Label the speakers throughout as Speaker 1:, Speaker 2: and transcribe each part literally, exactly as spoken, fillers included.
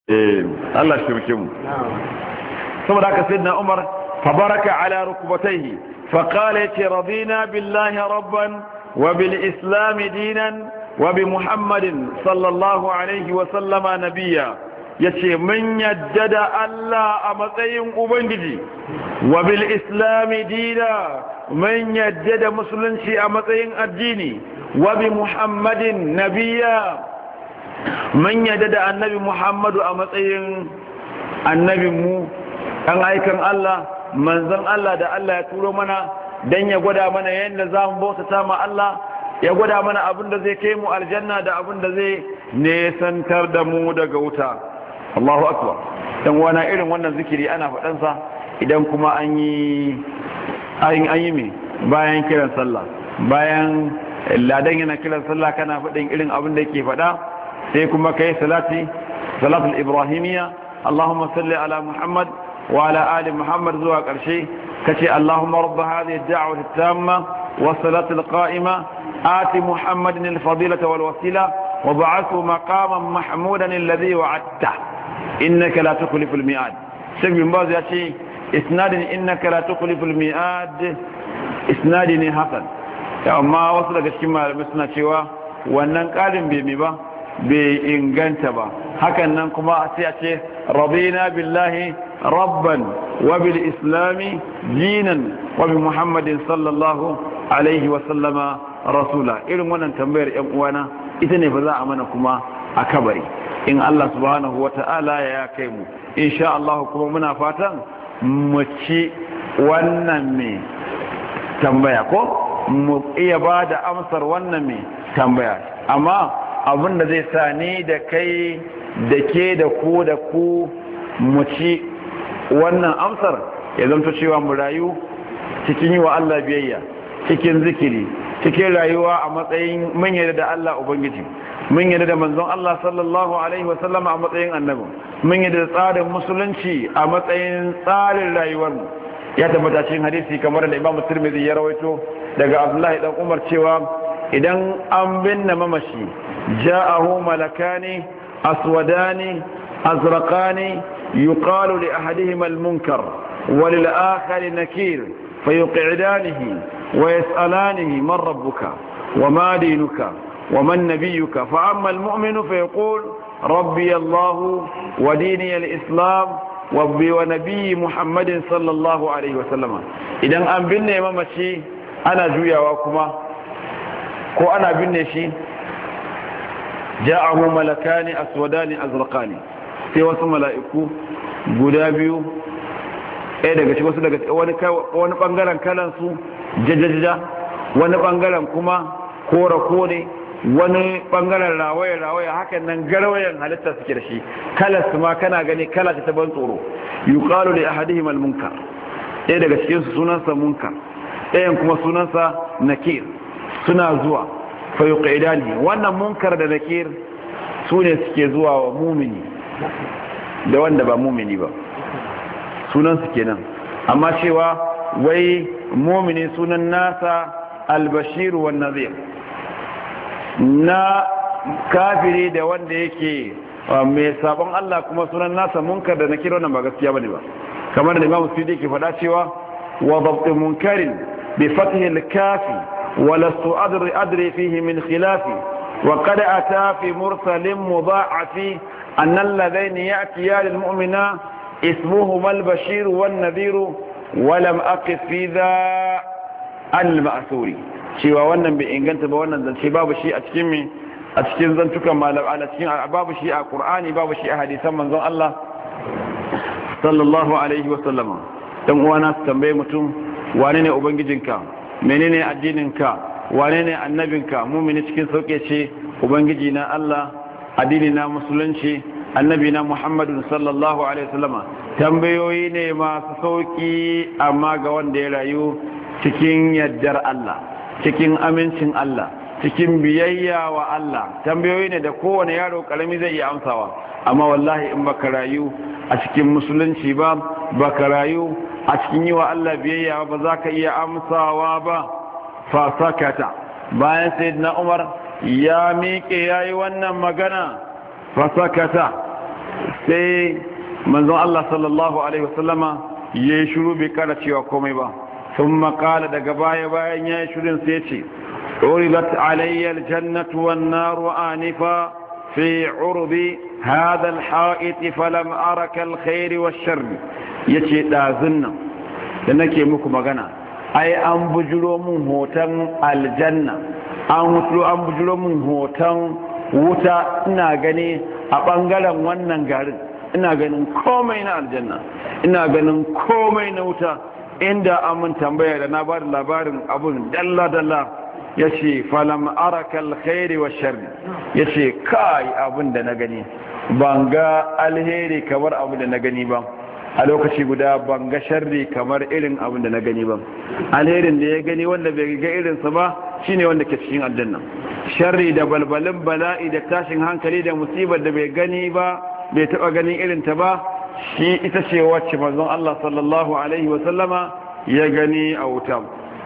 Speaker 1: eh Allah shi rike mu saboda haka sayyidina Umar fabaraka ala rukbatayhi faqala ya radina billahi rabban wa bil islam dinan wa bi muhammadin sallallahu alaihi wa sallama nabiyya yace mun yadda da Allah a matsayin ubangiji wa bil islam dina mun yadda da musulunci a matsayin addini wa bi muhammadin nabiyya mun yadda da annabi muhammadu a matsayin annabinmu ɗan aikan Allah manzon Allah da Allah ya turo mana don ya gwada mana yadda za mu bautata ma Allah ya gwada mana abin da zai kai mu aljanna da abin da zai nesantar da mu daga wuta. Allahu akbar. Dan wana irin wannan zikiri ana faɗansa idan kuma an yi an yi me bayan kiran sallah bayan ladan yana kiran sallah kana faɗin irin abin da yake faɗa sai kuma kai salati salatul ibrahimiyya Allahumma salli ala Muhammad wa ala ali Muhammad zuwa ƙarshe kace Allahumma rabb hadhihi ad-da'wati at-tamma was-salati al-qa'ima ati Muhammadin al-fadilata wal-wasila wa ba'athu maqaman mahmudan alladhi wa'adta innaka la tukhlifu al-mi'ad sai bin baz ya ce isnadin innaka la tukhlifu al-mi'ad isnadin hasan amma wasu daga cikin malamai suna cewa wannan ƙarin bai mi ba bai inganta ba hakan nan kuma sai a ce rabina billahi rabban wa bil islami dinan wa bi muhammadin sallallahu alaihi wa sallama rasula irin wannan tambayar yan uwana ita ne ba za a mana kuma a kabari in Allah subhanahu wata'ala ya kai mu insha Allah kuma muna fatan mu ci wannan me tambaya ko mu iya ba da amsar wannan me tambaya amma abin da zai sa ni da kai da ke da ku da ku mu ci wannan amsar ya zanto cewa mu rayu cikin yi wa Allah biyayya cikin zikiri cikin rayuwa a matsayin mun yarda da Allah ubangiji mun yarda da manzon Allah sallallahu alaihi wasallam a matsayin annabi mun yarda da tsarin musulunci a matsayin tsarin rayuwar mu ya tabbata cikin hadisi kamar da Imam Tirmidhi ya rawaito daga Abdullahi dan Umar cewa idan an binne mamashi ja'ahu malakani aswadani azraqani yuqalu li ahadihima al-munkar wa lil akhari nakir fayuq'idanihi wa yas'alanihi man rabbuka wa ma dinuka wa man nabiyyuka fa amma al-mu'minu fayaqul rabbi Allah wa dini al-islam wa bi wa nabiy Muhammadin sallallahu alaihi wa sallama idan an binne mamaci ana juyawa kuma ko ana binne shi ja'ahu malakani aswadani azraqani sai wasu mala'iku guda biyu ɗaya daga cikin wasu daga wani wani bangaren kalan su jajajaja wani bangaren kuma kora kore wani bangaren rawaye rawaye hakan nan garwayen halitta suke da shi kalar su ma kana gani kala ta ban tsoro yuqalu li ahadihim al-munkar ɗaya daga cikin su sunansa munkar ɗayan kuma sunansa nakir suna zuwa fayuqidani wannan munkar da nakir su ne suke zuwa wa mumini da wanda ba mumini ba sunan su kenan amma cewa wai mumini sunan nasa albashir wan nazir na kafiri da wanda yake mai sabon Allah kuma sunan nasa munkar da nakir wannan ba gaskiya bane ba kamar da Imam Suyuti ke faɗa cewa wa dhabt munkarin bi fathi al-kafi ولست أدري, أدري فيه من خلافي وقد أتى في مرسل مضاعف أن الذين يأتيان للمؤمنين اسمهما البشير والنذير ولم أقف في ذا المأثور شوى ونن بإنجنت بونن ذا باب شيء أتكمي أتكم ذنتك ما لو على أتكم باب شيء القرآن باب شيء حديثا من ذا الله صلى الله عليه وسلم تنوانا تنبيمتم وانين أبنجنك menene addininka wane ne annabinka mumini cikin sauke ce ubangiji na Allah addini na musulunci annabi na Muhammadu sallallahu alaihi wasallama tambayoyi ne masu sauki amma ga wanda ya rayu cikin yaddar Allah cikin amincin Allah cikin biyayya wa Allah tambayoyi ne da kowane yaro karami zai iya amsawa amma wallahi in baka rayu a cikin musulunci ba baka rayu a cikin yi wa Allah biyayya ba za ka iya amsawa ba fasakata bayan sayyidina Umar ya miƙe yayi wannan magana fasakata sai manzon Allah sallallahu alaihi wasallama ya yi shiru bai kara cewa komai ba. sun makala daga baya bayan ya yi shirin sai ce uribat alayyar jannatu wan naru anifa fi urbi hadha alha'it falam araka alkhair wash-sharr. yace dazun nan da nake muku magana ai an bujuro mun hoton aljanna, an wuto an bujuro mun hoton wuta, ina gani a bangaren wannan garin, ina ganin komai na aljanna, ina ganin komai na wuta. Inda an mun tambaya da na bada labarin abun dalla dalla yace falam araka alkhairi wash-sharr. yace kai abun da na gani ban ga alheri kamar abun da na gani ba, a lokaci guda ban ga sharri kamar irin abin da na gani ba. Alherin da ya gani wanda bai ga irinsa ba shine wanda ke cikin aljanna. Sharri da balbalin bala'i da tashin hankali da musibar da bai gani ba, bai taba ganin irinta ba, shi ita ce wacce manzon Allah sallallahu alaihi wa sallama ya gani a wuta.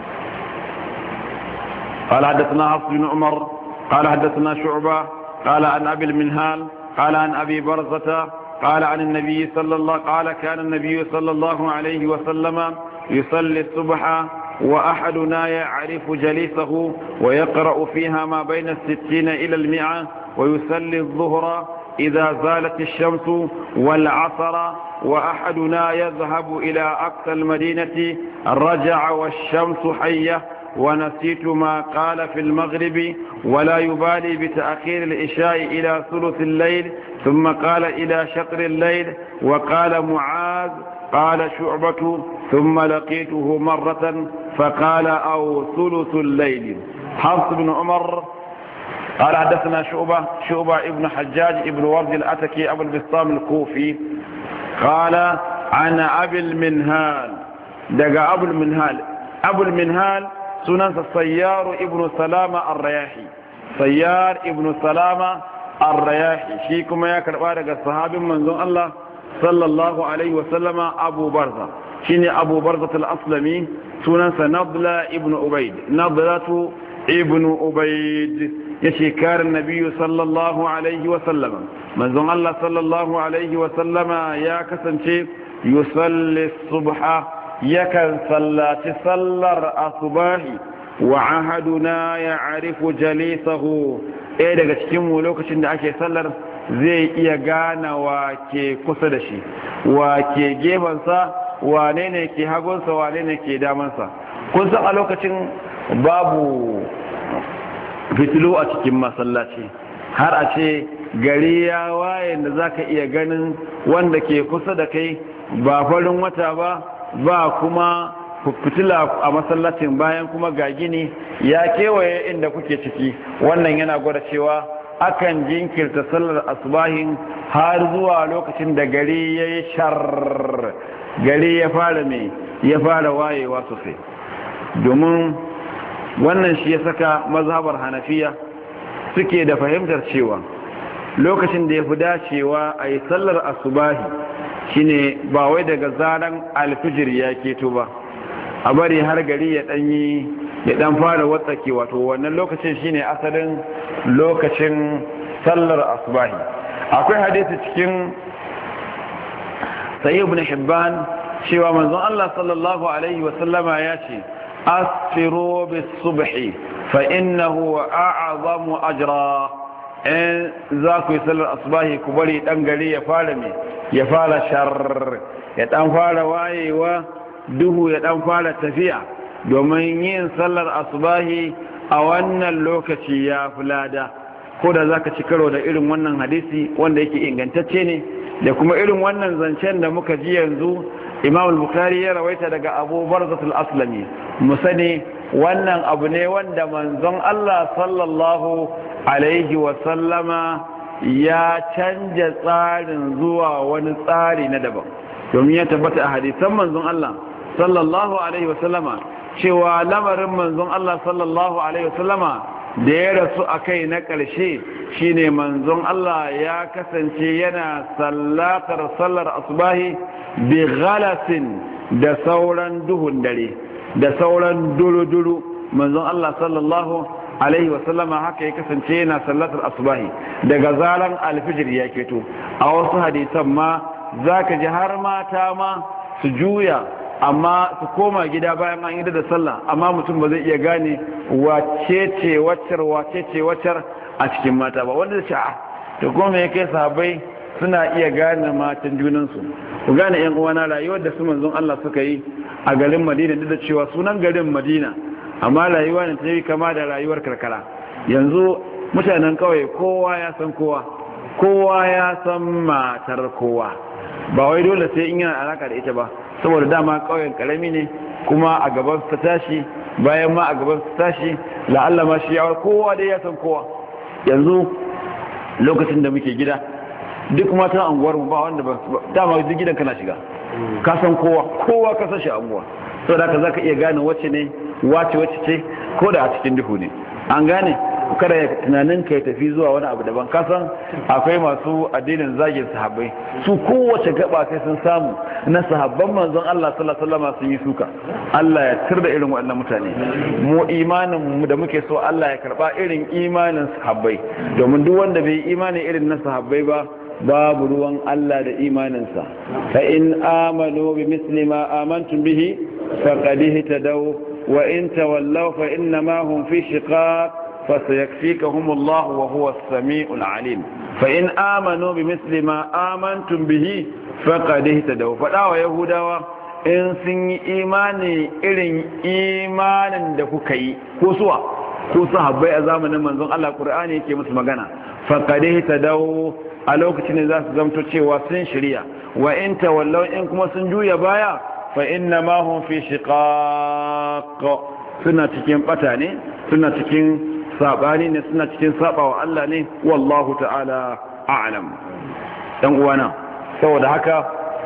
Speaker 1: قال حدثنا حفص بن عمر قال حدثنا شعبة قال عن أبي المنهال قال عن أبي برزة قال عن النبي صلى الله قال كان النبي صلى الله عليه وسلم يصلي الصبح وأحدنا يعرف جليسه ويقرأ فيها ما بين الستين إلى المئة، ويصلي الظهر إذا زالت الشمس والعصر وأحدنا يذهب إلى أقصى المدينة رجع والشمس حية، ونسيت ما قال في المغرب ولا يبالي بتأخير العشاء إلى ثلث الليل، ثم قال إلى شطر الليل. وقال معاذ قال شعبة ثم لقيته مرة فقال أو ثلث الليل. حفص بن عمر قال حدثنا شعبة شعبة ابن حجاج ابن ورد الأتكي أبو البسطام الكوفي قال عن أبي المنهال دقى أبو المنهال أبو المنهال سنن السيار ابن سلامة الرياحي، سيار ابن سلامة الرياحي شيكم يا كربارك الصحابي منزون الله صلى الله عليه وسلم أبو برزة، شيني أبو برزة الأسلمي سنن نضلة ابن أبيد، نضلة ابن أبيد يشكار النبي صلى الله عليه وسلم منزون الله صلى الله عليه وسلم يا كسنشي يصلي الصبح yakan sallaci sallar asubahi wa ahaduna ya'rifu jalisahu, ɗaya daga cikin mu lokacin da ake sallar zai iya gane wa ke kusa da shi, wa ke gefensa, wane ne ke hagunsa, wane ne ke damansa. kun san a lokacin babu fitilu a cikin masallaci, har a ce gari ya waye da zaka iya ganin wanda ke kusa da kai, ba farin wata ba ba kuma fitila a masallacin, bayan kuma ga gini ya kewaye inda kuke ciki. Wannan yana gwada cewa akan jinkirta sallar asubahin har zuwa lokacin da gari ya yi shar, gari ya fara mai ya fara wayewa sosai. Domin wannan shi ya saka mazhabar hanafiya suke da fahimtar cewa lokacin da ya fi dacewa a yi sallar asubahi shine ba wai daga zaran alfijir ya keto ba, a bari har gari ya danyi ya dan fara watsake, wato wannan lokacin shine asalin lokacin sallar asubahi. Akwai hadisi cikin sahih ibn hibban cewa manzon Allah sallallahu alaihi wa sallama ya ce asfiru bis subhi fa innahu a'zamu ajra, in za ku yi sallar asubahi ku bari dan gari ya fara me ya fara shar, ya dan fara wayewa, duhu ya dan fara tafiya, domin yin sallar asubahi a wannan lokaci ya fulada. ko da zaka ci karo da irin wannan hadisi wanda yake ingantacce ne, da kuma irin wannan zancen da muka ji yanzu Imam al-Bukhari ya rawaita daga Abu Barzah al-Aslami, mu sani wannan abu ne wanda manzon Allah sallallahu alaihi wa sallama ya canja tsarin zuwa wani tsari na daban, domin ya tabbata a hadisan manzon Allah sallallahu alaihi wa sallama cewa lamarin manzon Allah sallallahu alaihi wa sallama da ya rasu a kai na ƙarshe shine manzon Allah ya kasance yana sallatar sallar asubahi bi ghalasin da sauran duhun dare da sauran duru-duru. manzon Allah sallallahu alaihi wasallama haka ya kasance yana sallatar asubahi daga zaran alfijir ya keto. A wasu hadisan ma zaka ji har mata ma su juya amma su koma gida bayan an yi da sallah, amma mutum ba zai iya gane wace ce waccar wace ce waccar a cikin mata ba, wanda da sha'a to kuma ya kai sahabbai suna iya gane matan junansu. Ku gane yan uwana rayuwar da su manzon Allah suka yi a garin Madina, duk da cewa sunan garin Madina amma rayuwa ne ta yi kama da rayuwar karkara. Yanzu mutanen kawai kowa ya san kowa, kowa ya san matar kowa, ba wai dole sai in yana alaka da ita ba, saboda dama kauyen karami ne kuma a gaban su tashi, bayan ma a gaban su tashi la'alla ma shi yawar kowa dai ya san kowa. Yanzu lokacin da muke gida duk matan anguwar mu ba wanda ba dama duk gidan kana shiga ka san kowa, kowa ka san shi anguwa, saboda haka zaka iya gane wacce ne wace wacce ce ko da a cikin duhu ne. An gane kada ya tunanin ka ya tafi zuwa wani abu daban. Kasan akwai masu addinin zagin sahabbai, su kowace gaba sai sun samu na sahabban manzon Allah sallallahu alaihi wasallam sun yi suka. Allah ya tirda irin waɗannan mutane. Mu imanin mu da muke so Allah ya karba irin imanin sahabbai, domin duk wanda bai imani irin na sahabbai ba babu ruwan Allah da imaninsa. Fa in amanu bi misli ma amantum bihi faqad ihtadaw wa in tawallaw fa innama hum fi shiqaq فسيكفيكهم الله وهو السميع العليم فإن آمنوا بمثل ما آمنتم به فقد اهتدوا. فدعوا يهودا in sun yi imani irin imanin da kuka yi ko suwa ko sahabbai a zamanin manzon Allah, Qur'ani yake musu magana, faqad ihtadaw, a lokacin da za su zamto cewa sun shirya. Wa in tawallaw, in kuma sun juya baya, fa inna ma hum fi shiqaq, suna cikin bata ne, suna cikin sabani ne, suna cikin sabawa Allah ne, wallahu ta'ala a'lam. dan uwana saboda haka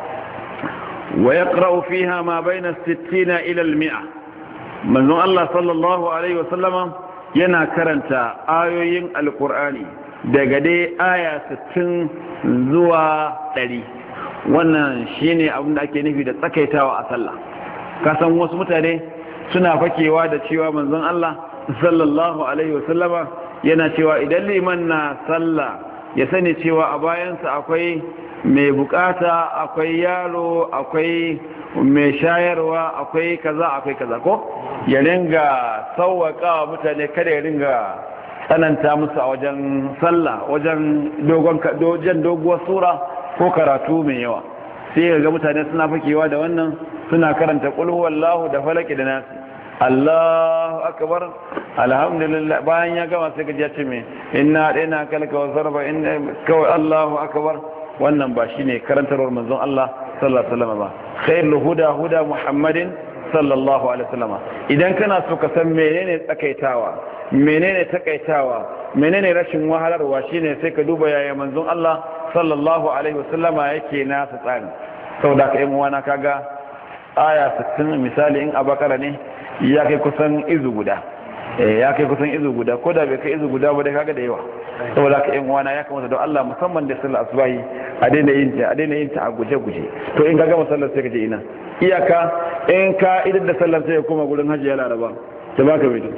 Speaker 1: wa yaqra'u fiha ma bayna sittina ila al-mi'a, manzon Allah sallallahu alaihi wasallam yana karanta ayoyin alqur'ani daga dai aya sittin zuwa ɗari. wannan shine abin da ake nufi da tsakaitawa a sallah. kasan wasu mutane suna fakewa da cewa manzon Allah sallallahu alaihi wasallama yana cewa idan liman na sallah ya sani cewa a bayansa akwai mai bukata, akwai yaro, akwai mai shayarwa, akwai kaza akwai kaza, ko ya ringa sauwaka mutane, kada ya ringa tsananta musu a wajen sallah, wajen dogon dojen doguwar sura ko karatu mai yawa. sai ga mutane suna fakewa da wannan, suna karanta qul huwallahu da falaki da nasi, Allahu akbar, alhamdulillah, bayan ya gama sai gaji ya ce me inna daina kalka wa zarba inna kawai Allahu akbar. wannan ba shine karantarwar manzon Allah sallallahu alaihi wasallam ba. khairul huda huda Muhammadin sallallahu alaihi wasallam. idan kana so ka san menene tsakaitawa, menene takaitawa, menene rashin wahalarwa, shine sai ka duba yaya manzon Allah sallallahu alaihi wasallama yake nasa tsari. saboda ka yi muwana kaga aya sittin misali in abakara ne ya kai kusan izu guda, eh ya kai kusan izu guda, ko da bai kai izu guda ba dai kaga da yawa. saboda ka yan uwana ya kamata don Allah musamman da sallar asubahi a daina yin ta a daina yin ta a guje-guje. to in ka gama sallar sai ka je ina iyaka in ka idan da sallar sai ya koma gurin Hajji ya Laraba ta baka mai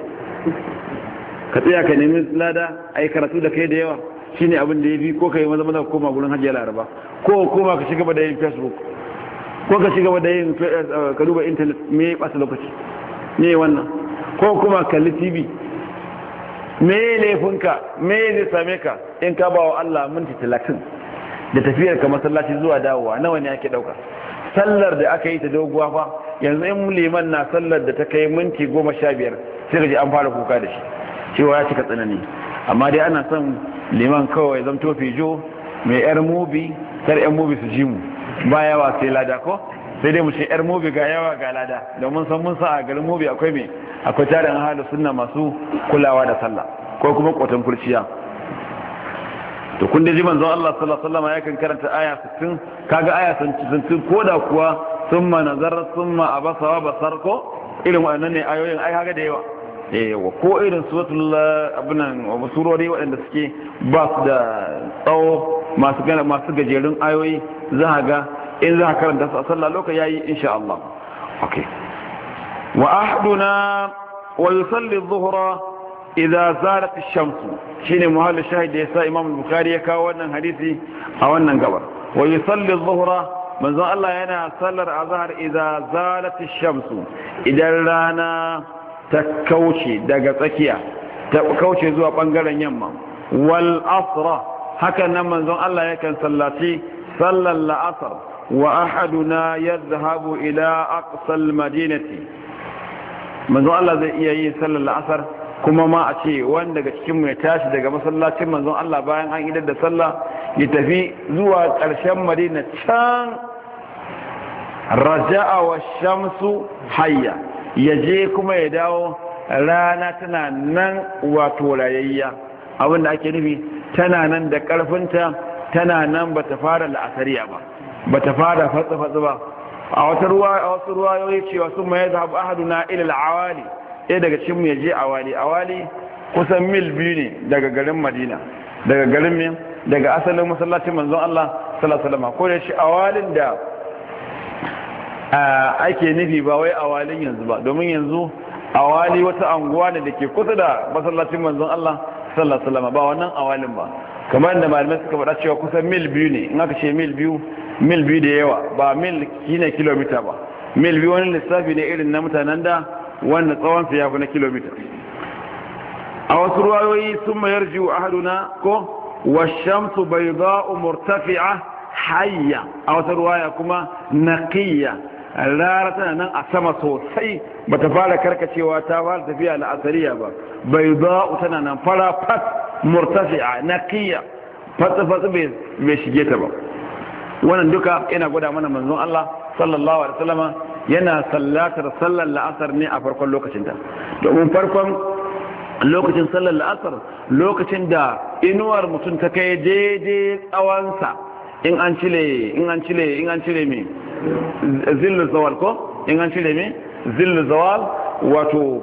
Speaker 1: ka tsaya ka nemi lada ai karatu da kai da yawa shine abin da yafi, ko kai maza maza koma gurin Hajji ya Laraba, ko koma ka shiga da yin Facebook, ko ka shiga da yin ka duba internet, me ba lokaci ne wannan, ko kuma kalli T V. me laifinka, me zai same ka in ka ba wa Allah minti talatin da tafiyar ka masallaci zuwa dawowa, nawa ne ake dauka? sallar da aka yi ta doguwa fa, yanzu in liman na sallar da ta kai minti goma sha biyar sai ka ji an fara kuka da shi cewa ya cika tsanani. amma dai ana son liman kawai zan tofi jo mai yar mubi, kar yan mubi su ji mu ba yawa sai lada, ko sai dai mu ce yar mubi ga yawa ga lada, domin san mun sa a garin mubi akwai me akwai tarin ahlus sunna masu kulawa da sallah ko kuma kotan kurciya. to kun da ji manzon Allah sallallahu alaihi wasallam yakan karanta aya sittin, kaga aya sittin koda kuwa summa nazar summa abasa wa basar, ko irin wannan ne ayoyin ai kaga da yawa. eh ko irin suratul abunan wa surori waɗanda suke ba su da tsawo, masu gana masu gajerun ayoyi, za ga in za ka karanta su a sallah lokaci yayi insha Allah. okay wa ahduna wa yusalli adh-dhuhra idza zalat ash-shamsu shine muhallin shahid da yasa Imam Bukhari ya kawo wannan hadisi a wannan gabar wa yusalli adh-dhuhra manzon Allah yana sallar azhar idza zalat ash-shamsu idan rana ta kauce daga tsakiya ta kauce zuwa bangaren yamma wal asra haka nan manzon Allah yakan sallaci sallar la'asar wa ahaduna yadhhabu ila aqsa al-madinati manzon Allah zai iya yin sallar la'asar kuma ma a ce wanda daga cikin mu ya tashi daga masallacin manzon Allah bayan an idar da sallah ya tafi zuwa ƙarshen Madina can raja'a wa shamsu hayya ya je kuma ya dawo rana tana nan wato rayayya abinda ake nufi tana nan da ƙarfinta tana nan bata fara la'asariya ba bata fara fatsa-fatsa ba a wata ruwa a wasu ruwayoyi cewa sun mai zahabu ahaduna ila al-awali ɗaya daga cikin mu ya je awali awali kusan mil biyu ne daga garin Madina daga garin min daga asalin masallacin manzon Allah sallallahu alaihi wasallam ko da shi awalin da ake nufi ba wai awalin yanzu ba domin yanzu awali wata anguwa ne da ke kusa da masallacin manzon Allah sallallahu alaihi wasallam ba wannan awalin ba kamar da malamai suka faɗa cewa kusan mil biyu ne in aka ce mil biyu mil biyu da yawa ba mil shine kilomita ba mil biyu wani lissafi ne irin na mutanen da wanda tsawon su ya fi na kilomita a wasu ruwayoyi sun mayar jiwu ahaduna ko washamsu bayda'u murtafi'a hayya a wata ruwaya kuma naqiyya rara tana nan a sama sosai bata fara karkacewa ta fara tafiya la'asariya ba bayda'u tana nan fara fat murtafi'a naqiyya fatsa fatsa bai shige ta ba wannan duka yana gwada mana manzon Allah sallallahu alaihi wasallama yana sallatar sallar la'asar ne a farkon lokacinta domin farkon lokacin sallar la'asar lokacin da inuwar mutum ta kai daidai tsawonsa in an cile in an cile in an cile me zillu zawal ko in an cile me zillu zawal wato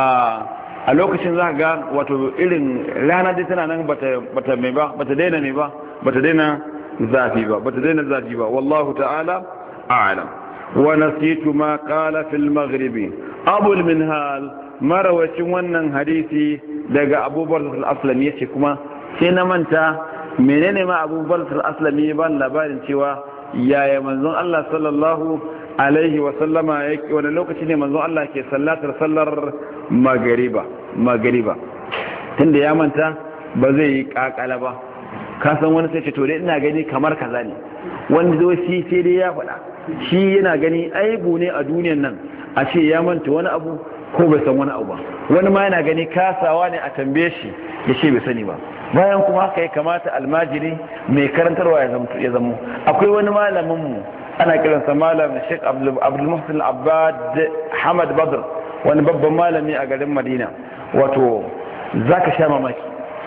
Speaker 1: a lokacin za ka ga wato irin rana dai tana nan bata bata mai ba bata daina mai ba bata daina zafi ba bata daina zafi ba wallahu ta'ala a'lam wa nasitu ma qala fil maghribi abul minhal marawacin wannan hadisi daga abubakar al-aslami yace kuma sai na manta menene ma abubakar al-aslami ban labarin cewa yaya manzon Allah sallallahu alaihi wa sallama yake wani lokaci ne manzon Allah ke sallatar sallar magriba magriba tunda ya manta ba zai yi kakala ba ka san wani sai ce to dai ina gani kamar kaza ne wani zo shi sai dai ya faɗa shi yana gani aibu ne a duniyan nan a ce ya manta wani abu ko bai san wani abu ba wani ma yana gani kasawa ne a tambaye shi ya ce bai sani ba bayan kuma haka ya kamata almajiri mai karantarwa ya zamo akwai wani malamin mu ana kiransa malam Sheikh Abdul Muhsin Abbad Hamad Badr wani babban malami a garin Madina wato zaka sha mamaki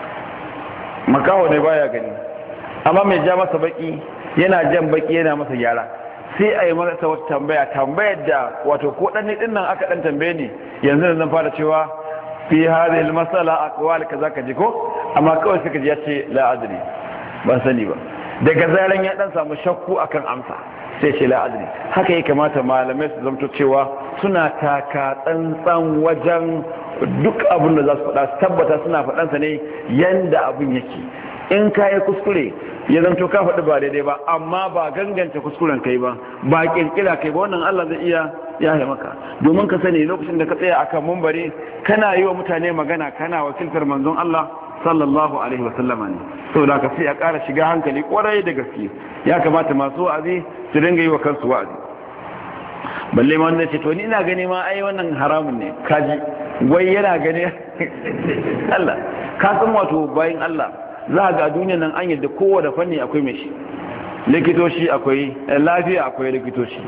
Speaker 1: makaho ne baya gani amma mai ja masa baki yana jan baki yana masa gyara sai a yi masa wata tambaya tambayar da wato ko dan din nan aka dan tambaye ni yanzu zan fara cewa fi hadhihi almasala aqwal kaza kaji ko amma kawai suka ji yace la adri ban sani ba daga zaran ya dan samu shakku akan amsa sai ce la adri haka ya kamata malamai su zamto cewa suna taka tsantsan wajen duk abin da za su faɗa su tabbata suna faɗansa ne yanda abin yake in ka yi kuskure ya zanto ka faɗi ba daidai ba amma ba ganganta kuskuren kai ba ba kirkira kai ba wannan Allah zai iya yaye maka domin ka sani lokacin da ka tsaya akan mumbari kana yi wa mutane magana kana wakiltar manzon Allah sallallahu alaihi wa sallama ne saboda ka sai a ƙara shiga hankali kwarai da gaske ya kamata masu wa'azi su dinga yi wa kansu wa'azi balle ma wanda ce to ni ina gani ma ai wannan haramun ne kaji wai yana gani Allah ka san wato bayin Allah za ga a duniya nan an yadda kowane fanni akwai mai shi likitoci akwai lafiya akwai likitoci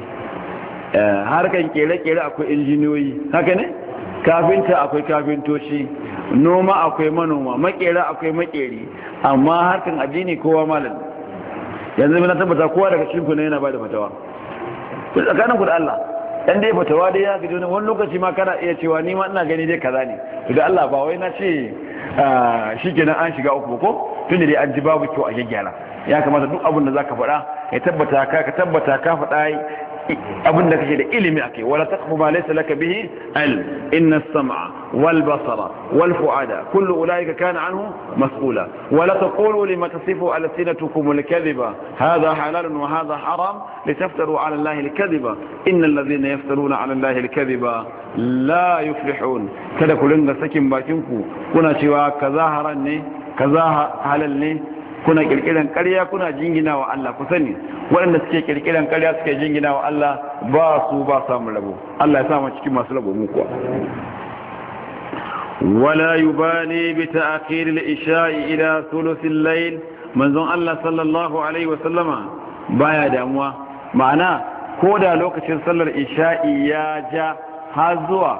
Speaker 1: harkan kere-kere akwai injiniyoyi haka ne kafinta akwai kafintoci noma akwai manoma makera akwai makeri amma harkan addini kowa malam yanzu na tabbata kowa daga cikin ku ne yana bada fatawa ku tsakanin ku da Allah dan dai fatawa dai ya gaji wani lokaci ma kana iya cewa ni ma ina gani dai kaza ne da Allah ba wai na ce shi kenan an shiga uku ko tun da dai an ji babu kyau a gyaggyara ya kamata duk abin da zaka faɗa ya tabbata ka ka tabbata ka faɗa abinda kake da ilimi akai wala taqfu ma laysa laka bihi ilm inna as-sam'a wal basara wal fu'ada kullu ulaika kana anhu mas'ula wala taqulu lima tasifu alsinatukum al-kadhiba hadha halalun wa hadha haram litaftaru ala allahi al-kadhiba innal ladhina yaftaruna ala allahi al-kadhiba la yuflihun kada ku ringa sakin bakinku kuna cewa kaza haram ne kaza halal ne kuna kirkiran ƙarya kuna jingina wa Allah ku sani waɗanda suke kirkiran ƙarya suke jingina wa Allah ba su ba samu rabo Allah ya sa mu cikin masu rabo mu kuwa wala yubani bi ta'khir al-isha'i ila thuluth al-layl manzon Allah sallallahu alaihi wa sallama baya damuwa ma'ana ko da lokacin sallar isha'i ya ja har zuwa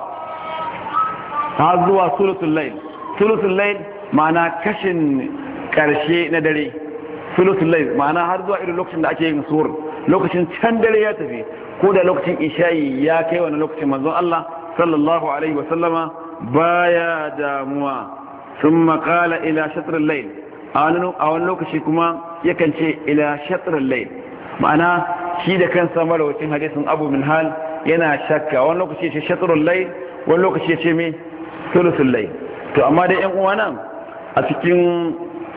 Speaker 1: har zuwa thuluth al-layl thuluth al-layl ma'ana kashin karshe na dare sulusul layl ma'ana har zuwa irin lokacin da ake yin suhur lokacin can dare ya tafi ko da lokacin isha'i ya kai wani lokacin manzon Allah sallallahu alaihi wa sallama baya damuwa thumma qala ila shatr al-layl a wani lokaci kuma yakan ce ila shatr al-layl ma'ana shi da kansa marawacin hadisin Abu Minhal yana shakka wani lokaci ya ce shatr al-layl wani lokaci ya ce me sulusul layl to amma da ƴan uwana a cikin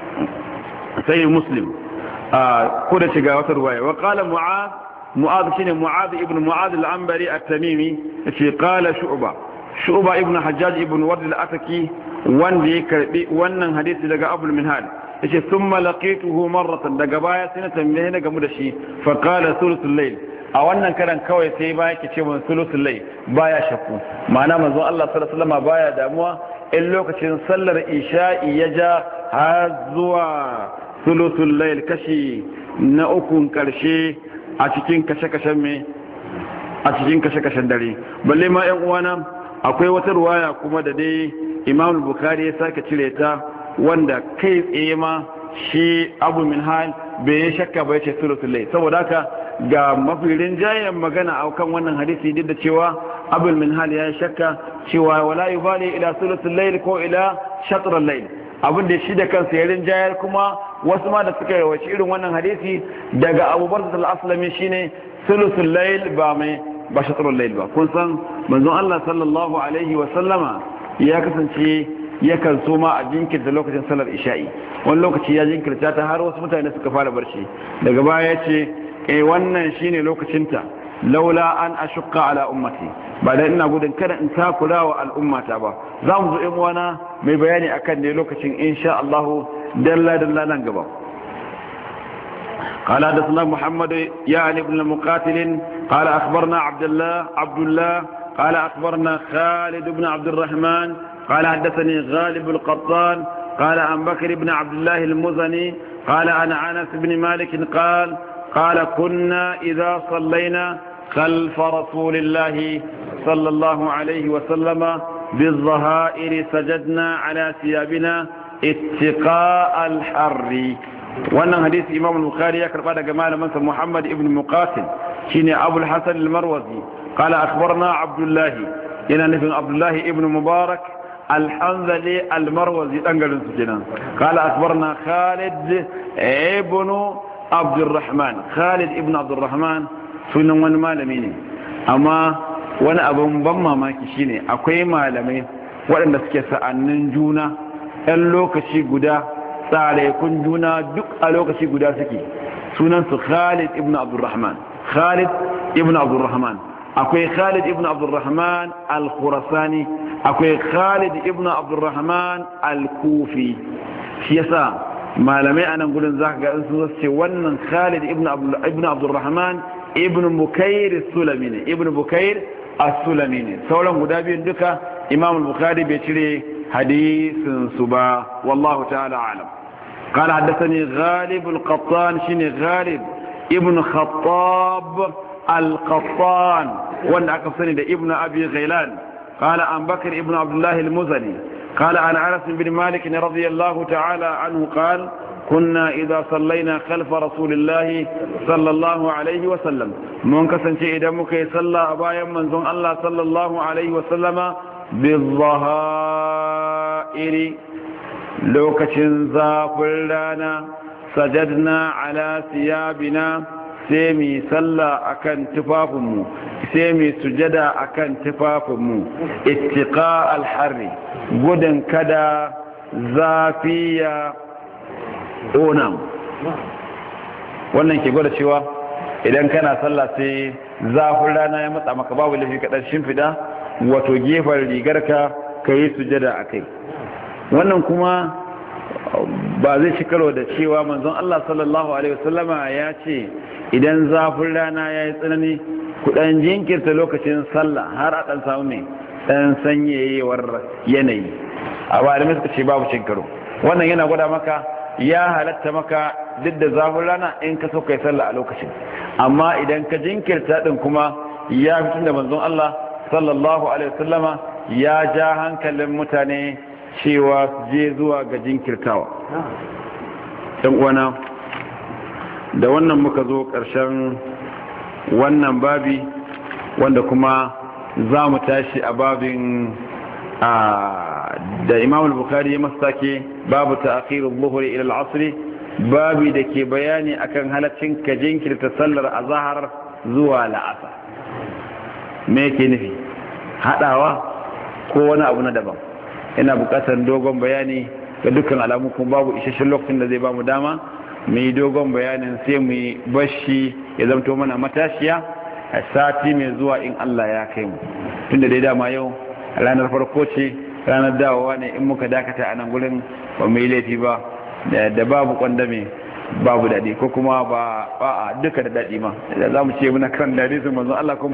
Speaker 1: sai muslim ko da shiga wata ruwaya wa qala mu'adh mu'adh shine mu'adh ibn mu'adh al-anbari at-tamimi yace qala shu'ba shu'ba ibn hajjaj ibn ward al-ataki wanda ya karbi wannan hadisi daga abul minhal yace thumma laqituhu marratan daga baya sai na tambaye na gamu da shi fa qala thuluthul layl a wannan karan kawai sai baya yake ce mun thuluthul layl baya shakku ma'ana manzon Allah sallallahu alaihi wasallam baya damuwa in lokacin sallar isha'i ya ja har zuwa sulusul layl kashi na ukun karshe a cikin kashe-kashen me a cikin kashe-kashen dare balle ma ƴan uwana akwai wata ruwaya kuma da dai Imam Bukhari ya sake cire ta wanda kai tsaye ma shi Abu Minhal bai shakka ba yace sulusul layl saboda haka ga mafi rinjayen magana a kan wannan hadisi duk da cewa Abu Minhal ya shakka cewa wala yubali ila sulusul layl ko ila shatr al-layl abin da shi da kansa ya rinjayar kuma wasu ma da suka yawaci irin wannan hadisi daga Abu Bakr al-Aslami shine sulusul layl ba mai ba shatrul layl ba kun san manzon Allah sallallahu alaihi wa sallama ya kasance yakan so ma a jinkirta lokacin salar isha'i wani lokaci ya jinkirta ta har wasu mutane suka fara barci daga baya ya ce eh wannan shine lokacinta laula an ashqa ala ummati ba da ina gudun kada in takura wa al'ummata ba za mu zo in wana mai bayani akan ne lokacin insha Allah dalla dalla nan gaba قال حدثنا محمد يعني بن المقاتل قال أخبرنا عبد الله عبد الله قال أخبرنا خالد بن عبد الرحمن قال حدثني غالب القطان قال عن بكر بن عبد الله المزني قال عن أنس بن مالك قال قال كنا إذا صلينا خلف رسول الله صلى الله عليه وسلم بالظهائر سجدنا على ثيابنا اتقاء الحر. wannan hadisi imam al-bukhari ya karba daga malamin sa muhammad ibn muqatil shine abu al-hasan al-marwazi qala akhbarna abdullah yana nufin abdullah ibn mubarak al-hanzali al-marwazi dan garin su kenan qala akhbarna khalid ibn abdurrahman khalid ibn abdurrahman sunan wani malami ne amma wani abun ban mamaki shine akwai malamai waɗanda suke sa'annin juna ɗan lokaci guda tsaraikun juna duk a lokaci guda suke sunansu Khalid ibn Abdurrahman Khalid ibn Abdurrahman akwai Khalid ibn Abdurrahman al-Khurasani akwai Khalid ibn Abdurrahman al-Kufi shi yasa malamai anan gudun zaka ga sun ce wannan Khalid ibn ibn Abdurrahman ibn Bukair as-Sulami ne ibn Bukair as-Sulami ne sauran guda biyun duka Imam al-Bukhari bai cire hadisin su ba wallahu ta'ala alam. قال حدثني غالب القطان شنو غالب ابن خطاب القطان وانا اكفني ده ابن ابي غيلان قال عن بكر ابن عبد الله المزني قال عن انس بن مالك رضي الله تعالى عنه قال كنا اذا صلينا خلف رسول الله صلى الله عليه وسلم من كسانشي idan muka yi sallah a bayan manzon Allah sallallahu alaihi wasallama bizaha'iri lokacin zafin rana sajadna ala siyabina sai mu sallah akan tufafinmu sai mu sujada akan tufafinmu ittiqa al-harri gudun kada zafi ya ona. Wannan ke gwada cewa idan kana sallah sai zafin rana ya matsa maka babu lafi kaɗan shimfiɗa wato gefen rigarka ka yi sujada a kai. Wannan kuma ba zai ci karo da cewa manzon Allah sallallahu alaihi wasallama ya ce idan zafin rana ya yi tsanani kudan jinkirta lokacin sallah har a ɗan samu mai ɗan sanyayewar yanayi. A ba da suka ce babu cin karo. Wannan yana gwada maka ya halatta maka duk da zafin rana in ka so kai sallah a lokacin, amma idan ka jinkirta din kuma ya fitin da manzon Allah sallallahu alaihi wasallama ya ja hankalin mutane cewa je zuwa ga jinkirtawa. Dan uwana, da wannan muka zo ƙarshen wannan babi wanda kuma za mu tashi a babin da Imam al-Bukhari ya masake babu ta'khir adh-dhuhri ila al-'asr, babi da ke bayani akan halaccin ka jinkirta sallar azhar zuwa la'asar. Me yake nufi? Hadawa ko wani abu na daban? Ina bukatar dogon bayani ga dukkan alamu, kuma babu isasshen lokacin da zai ba mu dama mu yi dogon bayanin, sai mu yi bashi ya zamto mana matashiya a sati mai zuwa in Allah ya kai mu. Tunda dai dama yau ranar farko ce, ranar dawowa ne, in muka dakata a nan gurin ba mu yi laifi ba, da babu kwandame babu daɗi, ko kuma ba a duka da daɗi ma, da za mu ce muna kan daɗi sun manzon Allah kuma